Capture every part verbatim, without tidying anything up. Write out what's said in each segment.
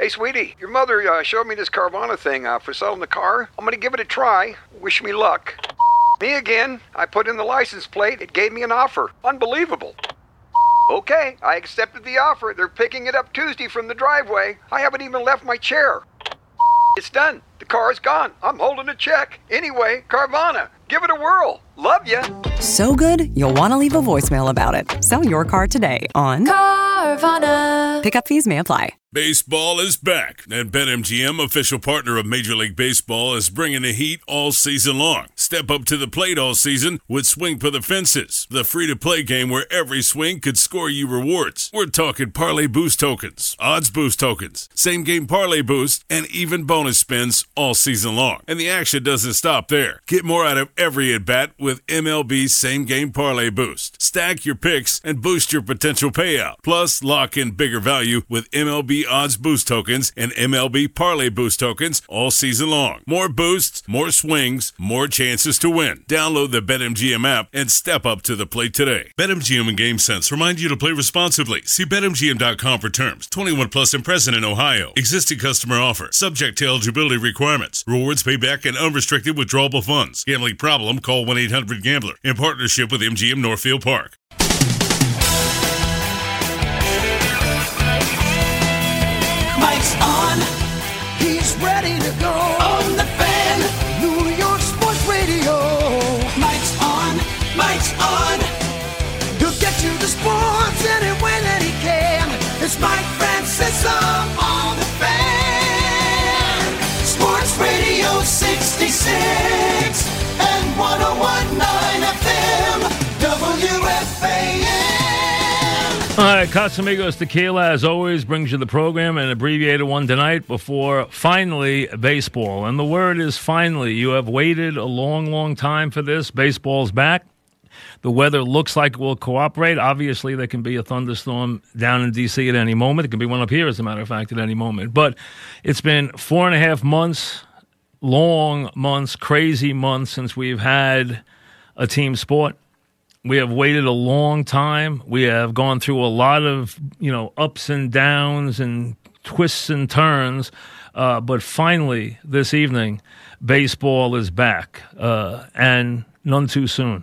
Hey, sweetie, your mother uh, showed me this Carvana thing uh, for selling the car. I'm going to give it a try. Wish me luck. Me again. I put in the license plate. It gave me an offer. Unbelievable. Okay, I accepted the offer. They're picking it up Tuesday from the driveway. I haven't even left my chair. It's done. The car is gone. I'm holding a check. Anyway, Carvana, give it a whirl. Love ya. So good, you'll want to leave a voicemail about it. Sell your car today on Carvana. Pickup fees may apply. Baseball is back, and BetMGM, official partner of Major League Baseball, is bringing the heat all season long. Step up to the plate all season with Swing for the Fences, the free-to-play game where every swing could score you rewards. We're talking parlay boost tokens, odds boost tokens, same-game parlay boost, and even bonus spins all season long. And the action doesn't stop there. Get more out of every at-bat with M L B Same-Game Parlay Boost. Stack your picks and boost your potential payout. Plus, lock in bigger value with M L B Odds Boost tokens and M L B Parlay Boost tokens all season long. More boosts, more swings, more chances to win. Download the BetMGM app and step up to the plate today. BetMGM and GameSense remind you to play responsibly. See Bet M G M dot com for terms. twenty-one plus and present in Ohio. Existing customer offer. Subject to eligibility requirements. Rewards payback and unrestricted withdrawable funds. Gambling problem? Call one eight hundred gambler. In partnership with M G M Northfield Park. Mike's on. He's ready to go. On the Fan. New York Sports Radio. Mike's on. Mike's on. He'll get you the sports any way that he can. It's Mike Francesa on the Fan. Sports Radio sixty-six and one oh one point nine F M. W F A N. All right, Casamigos Tequila, as always, brings you the program, an abbreviated one tonight before, finally, baseball. And the word is finally. You have waited a long, long time for this. Baseball's back. The weather looks like it will cooperate. Obviously, there can be a thunderstorm down in D C at any moment. There can be one up here, as a matter of fact, at any moment. But it's been four and a half months, long months, crazy months since we've had a team sport. We have waited a long time. We have gone through a lot of, you know, ups and downs and twists and turns. Uh, but finally, this evening, baseball is back, uh, and none too soon.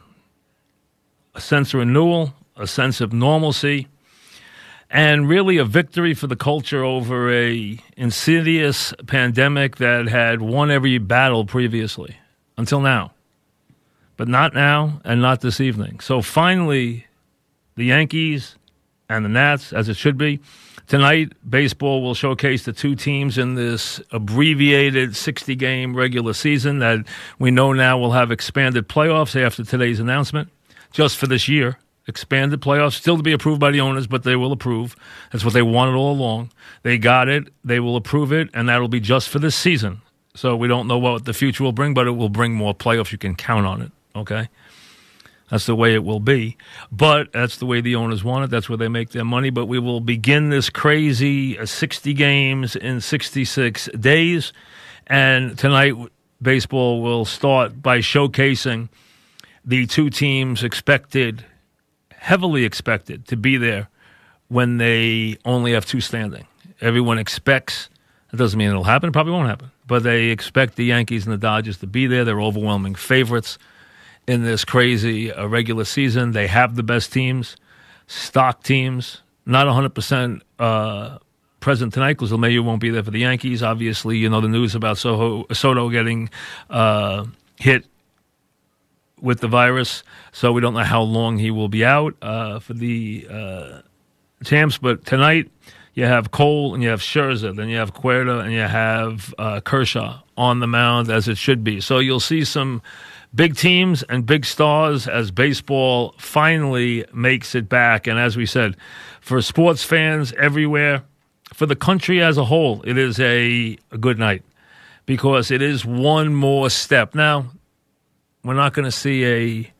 A sense of renewal, a sense of normalcy, and really a victory for the culture over a insidious pandemic that had won every battle previously, until now. But not now and not this evening. So finally, the Yankees and the Nats, as it should be. Tonight, baseball will showcase the two teams in this abbreviated sixty-game regular season that we know now will have expanded playoffs after today's announcement, just for this year. Expanded playoffs, still to be approved by the owners, but they will approve. That's what they wanted all along. They got it. They will approve it, and that will be just for this season. So we don't know what the future will bring, but it will bring more playoffs. You can count on it. Okay, that's the way it will be. But that's the way the owners want it. That's where they make their money. But we will begin this crazy uh, sixty games in sixty-six days. And tonight, baseball will start by showcasing the two teams expected, heavily expected, to be there when they only have two standing. Everyone expects. It doesn't mean it'll happen. It probably won't happen. But they expect the Yankees and the Dodgers to be there. They're overwhelming favorites in this crazy uh, regular season. They have the best teams, stock teams, not one hundred percent uh, present tonight because LeMahieu won't be there for the Yankees. Obviously, you know the news about Soho, Soto getting uh, hit with the virus, so we don't know how long he will be out uh, for the uh, champs. But tonight, you have Cole and you have Scherzer, then you have Cuerda and you have uh, Kershaw on the mound, as it should be. So you'll see some big teams and big stars as baseball finally makes it back. And as we said, for sports fans everywhere, for the country as a whole, it is a, a good night because it is one more step. Now, we're not going to see a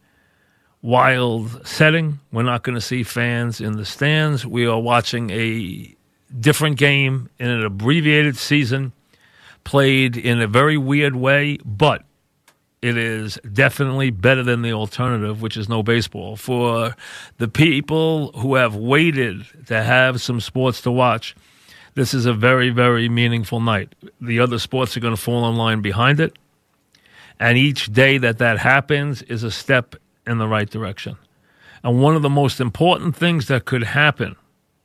wild setting. We're not going to see fans in the stands. We are watching a different game in an abbreviated season played in a very weird way, but it is definitely better than the alternative, which is no baseball. For the people who have waited to have some sports to watch, This is a very, very meaningful night. The other sports are going to fall in line behind it. And each day that that happens is a step in the right direction. And one of the most important things that could happen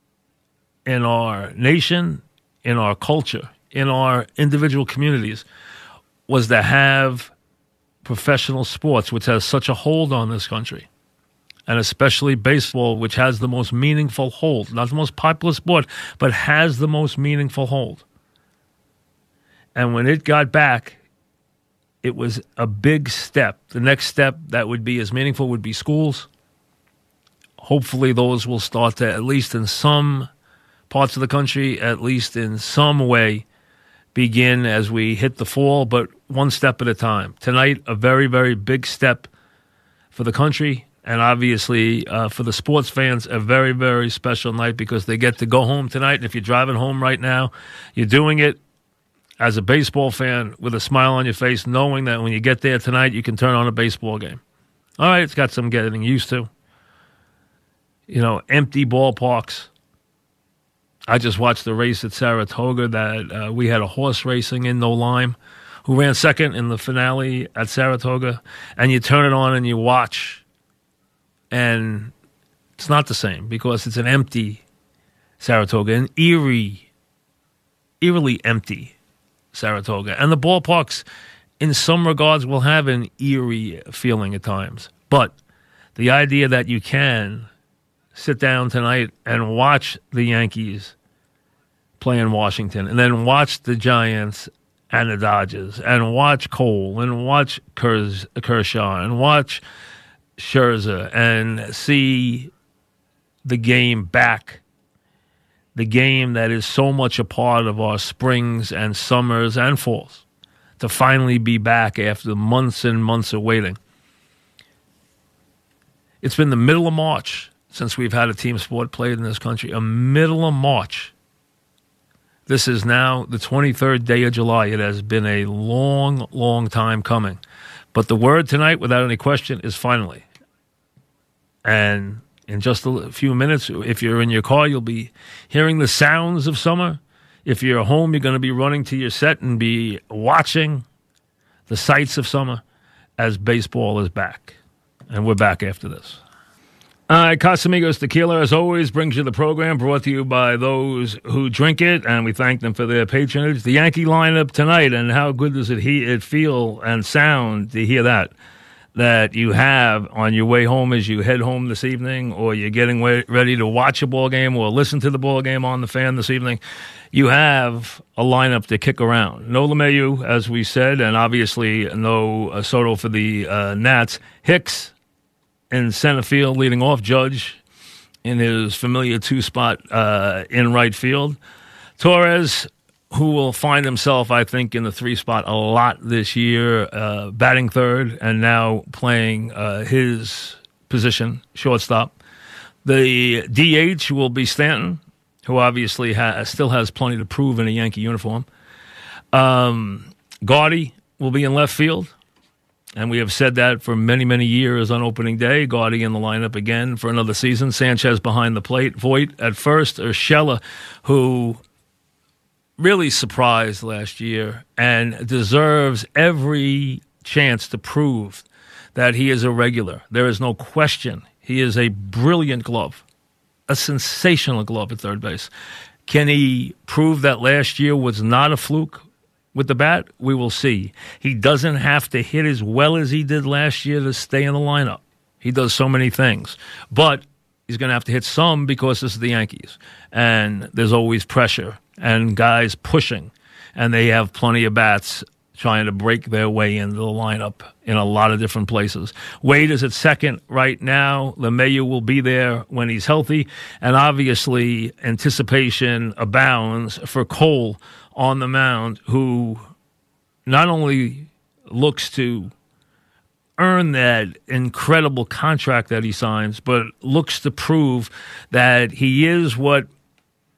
in our nation, in our culture, in our individual communities, was to have professional sports, which has such a hold on this country, and especially baseball, which has the most meaningful hold, not the most popular sport, but has the most meaningful hold. And when it got back, it was a big step. The next step that would be as meaningful would be schools. Hopefully those will start to, at least in some parts of the country, at least in some way, begin as we hit the fall, but one step at a time. Tonight, a very, very big step for the country, and obviously uh, for the sports fans, a very, very special night because they get to go home tonight. And if you're driving home right now, you're doing it as a baseball fan with a smile on your face, knowing that when you get there tonight, you can turn on a baseball game. All right, it's got some getting used to. You know, empty ballparks. I just watched the race at Saratoga that uh, we had a horse racing in No Lime who ran second in the finale at Saratoga. And you turn it on and you watch. And it's not the same because it's an empty Saratoga, an eerie, eerily empty Saratoga. And the ballparks, in some regards, will have an eerie feeling at times. But the idea that you can sit down tonight and watch the Yankees play in Washington, and then watch the Giants and the Dodgers, and watch Cole, and watch Kers- Kershaw, and watch Scherzer, and see the game back, the game that is so much a part of our springs and summers and falls, to finally be back after months and months of waiting. It's been the middle of March since we've had a team sport played in this country, a middle of March. This is now the twenty-third day of July. It has been a long, long time coming. But the word tonight, without any question, is finally. And in just a few minutes, if you're in your car, you'll be hearing the sounds of summer. If you're home, you're going to be running to your set and be watching the sights of summer as baseball is back. And we're back after this. All right, Casamigos Tequila, as always, brings you the program, brought to you by those who drink it, and we thank them for their patronage. The Yankee lineup tonight, and how good does it, he- it feel and sound to hear that, that you have on your way home as you head home this evening, or you're getting way- ready to watch a ball game or listen to the ball game on the fan this evening. You have a lineup to kick around. No LeMahieu, as we said, and obviously no uh, Soto for the uh, Nats. Hicks in center field, leading off. Judge in his familiar two-spot uh, in right field. Torres, who will find himself, I think, in the three-spot a lot this year, uh, batting third and now playing uh, his position, shortstop. The D H will be Stanton, who obviously ha- still has plenty to prove in a Yankee uniform. Um, Gaudy will be in left field. And we have said that for many, many years on opening day. Gaudy in the lineup again for another season. Sanchez behind the plate. Voit at first. Urshela, who really surprised last year and deserves every chance to prove that he is a regular. There is no question. He is a brilliant glove. A sensational glove at third base. Can he prove that last year was not a fluke? With the bat, we will see. He doesn't have to hit as well as he did last year to stay in the lineup. He does so many things. But he's going to have to hit some because this is the Yankees. And there's always pressure and guys pushing. And they have plenty of bats trying to break their way into the lineup in a lot of different places. Wade is at second right now. LeMahieu will be there when he's healthy. And obviously, anticipation abounds for Cole on the mound, who not only looks to earn that incredible contract that he signs, but looks to prove that he is what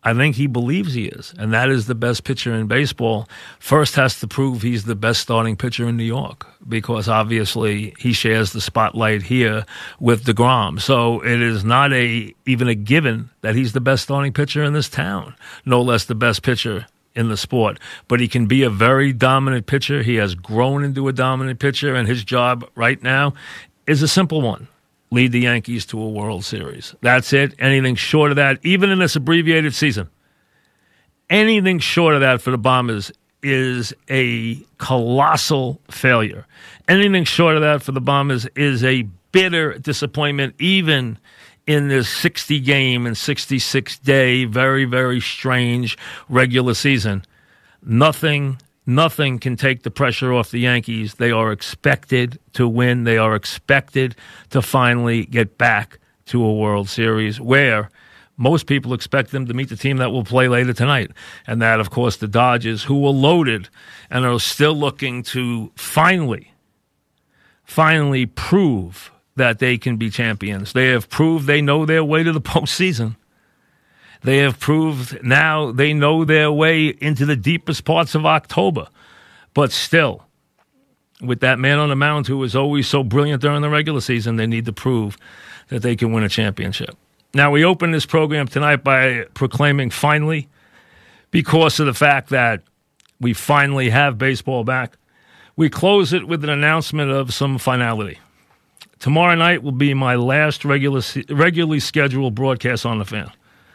I think he believes he is, and that is the best pitcher in baseball. First has to prove he's the best starting pitcher in New York, because obviously he shares the spotlight here with DeGrom. So it is not a even a given that he's the best starting pitcher in this town, no less the best pitcher in the sport. But he can be a very dominant pitcher. He has grown into a dominant pitcher, and his job right now is a simple one. Lead the Yankees to a World Series. That's it. Anything short of that, even in this abbreviated season, anything short of that for the Bombers is a colossal failure. Anything short of that for the Bombers is a bitter disappointment, even in this sixty-game and sixty-six day, very, very strange regular season. Nothing Nothing can take the pressure off the Yankees. They are expected to win. They are expected to finally get back to a World Series, where most people expect them to meet the team that will play later tonight. And that, of course, the Dodgers, who were loaded and are still looking to finally, finally prove that they can be champions. They have proved they know their way to the postseason. They have proved now they know their way into the deepest parts of October. But still, with that man on the mound who was always so brilliant during the regular season, they need to prove that they can win a championship. Now, we open this program tonight by proclaiming finally, because of the fact that we finally have baseball back, we close it with an announcement of some finality. Tomorrow night will be my last regular, regularly scheduled broadcast on the Fan.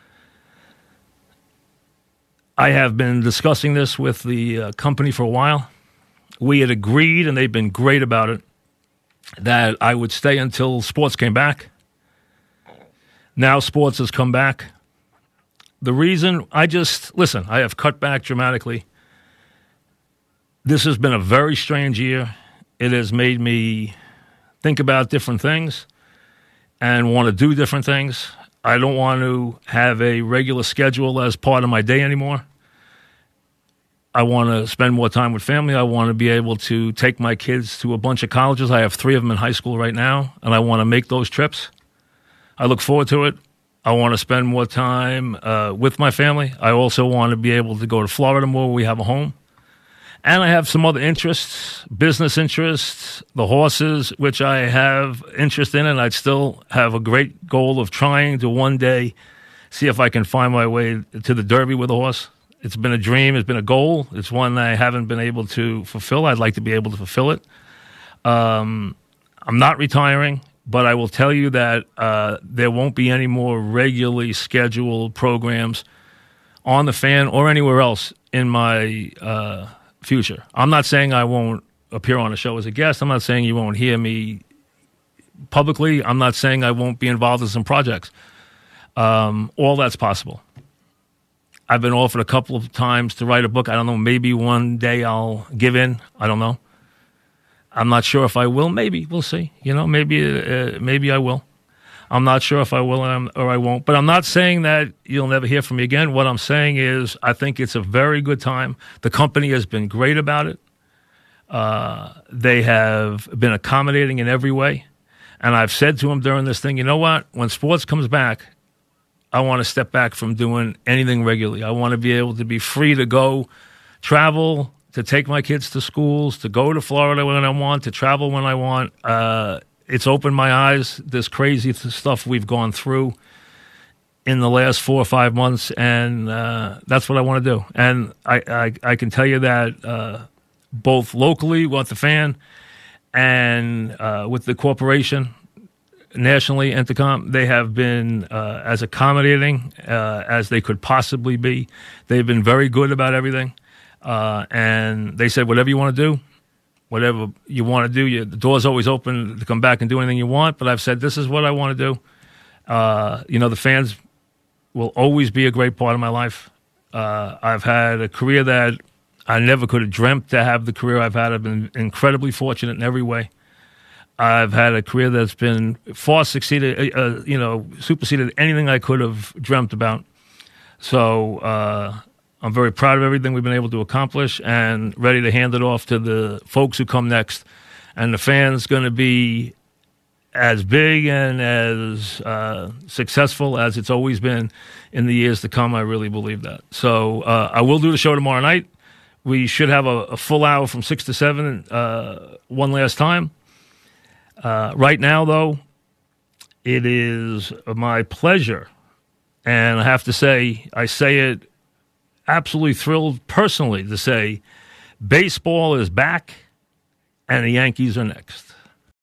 I have been discussing this with the uh, company for a while. We had agreed, and they've been great about it, that I would stay until sports came back. Now sports has come back. The reason, I just, listen, I have cut back dramatically. This has been a very strange year. It has made me think about different things and want to do different things. I don't want to have a regular schedule as part of my day anymore. I want to spend more time with family. I want to be able to take my kids to a bunch of colleges. I have three of them in high school right now, and I want to make those trips. I look forward to it. I want to spend more time uh, with my family. I also want to be able to go to Florida more where we have a home. And I have some other interests, business interests, the horses, which I have interest in, and I'd still have a great goal of trying to one day see if I can find my way to the Derby with a horse. It's been a dream. It's been a goal. It's one I haven't been able to fulfill. I'd like to be able to fulfill it. Um, I'm not retiring, but I will tell you that uh, there won't be any more regularly scheduled programs on the Fan or anywhere else in my uh, future. I'm not saying I won't appear on a show as a guest. I'm not saying you won't hear me publicly. I'm not saying I won't be involved in some projects. Um, all that's possible. I've been offered a couple of times to write a book. I don't know, maybe one day I'll give in. I don't know. I'm not sure if I will. Maybe. We'll see. You know, maybe uh, maybe I will. I'm not sure if I will or I won't. But I'm not saying that you'll never hear from me again. What I'm saying is I think it's a very good time. The company has been great about it. Uh, they have been accommodating in every way. And I've said to them during this thing, you know what? When sports comes back, I want to step back from doing anything regularly. I want to be able to be free to go travel, to take my kids to schools, to go to Florida when I want, to travel when I want. Uh, it's opened my eyes, this crazy stuff we've gone through in the last four or five months, and uh, that's what I want to do. And I, I, I can tell you that uh, both locally with the Fan and uh, with the corporation, nationally, Entercom, they have been uh, as accommodating uh, as they could possibly be. They've been very good about everything. Uh, and they said, whatever you want to do, whatever you want to do, you, the door's always open to come back and do anything you want. But I've said, this is what I want to do. Uh, you know, the Fans will always be a great part of my life. Uh, I've had a career that I never could have dreamt to have the career I've had. I've been incredibly fortunate in every way. I've had a career that's been far succeeded, uh, you know, superseded anything I could have dreamt about. So uh, I'm very proud of everything we've been able to accomplish and ready to hand it off to the folks who come next. And the Fan's going to be as big and as uh, successful as it's always been in the years to come. I really believe that. So uh, I will do the show tomorrow night. We should have a, a full hour from six to seven uh, one last time. Uh, right now, though, it is my pleasure, and I have to say, I say it absolutely thrilled personally to say baseball is back and the Yankees are next.